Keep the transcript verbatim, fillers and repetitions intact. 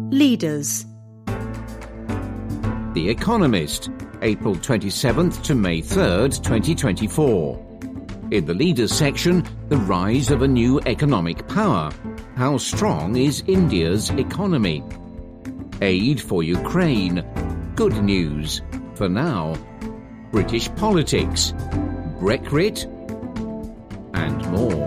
Leaders. The Economist, April twenty-seventh to May third, twenty twenty-four. In the Leaders section, the rise of a new economic power. How strong is India's economy? Aid for Ukraine. Good news. For now. British politics. Brexit. And more.